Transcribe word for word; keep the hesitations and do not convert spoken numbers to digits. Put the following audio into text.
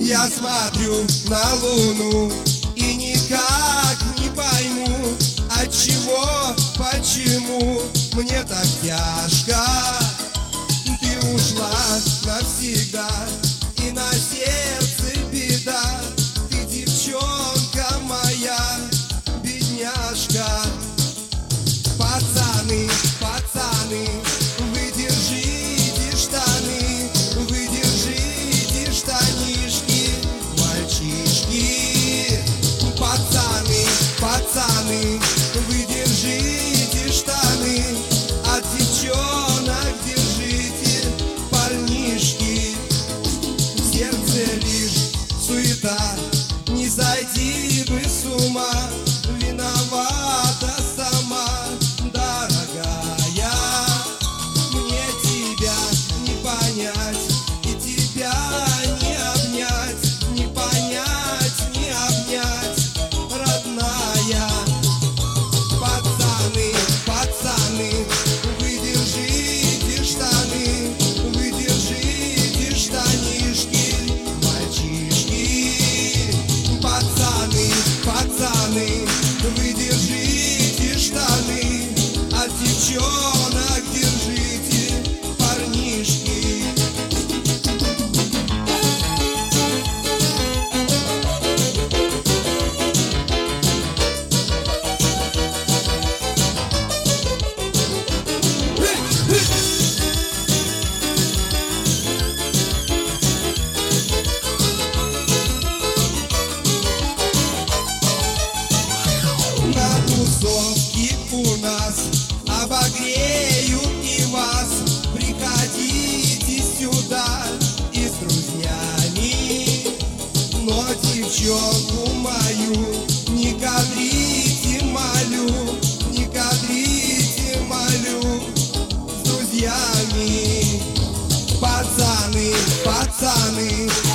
Я смотрю на луну и никак не пойму, отчего, почему мне так тяжко. Ты ушла навсегда, и на сердце беда. Ты девчонка моя, бедняжка. Пацаны, пацаны, вы держите штаны, вы держите штанишки, мальчишки. Пацаны, пацаны, вы держите штаны, от девчонок держите парнишки. В сердце лишь суета, не сойти бы с ума, виновата сама, дорогая. Мне тебя не понять и тебя не обнять, не понять, не обнять, родная. Пацаны, пацаны, вы держите штаны, вы держите штанишки, мальчишки. Пацаны, пацаны, вы держите штаны, от девчонок держите парнишки. На тусовке у нас обогреют и вас. Приходите сюда и с друзьями, но девчонку мою не кадрите, молю, не кадрите, молю, с друзьями. Пацаны, пацаны,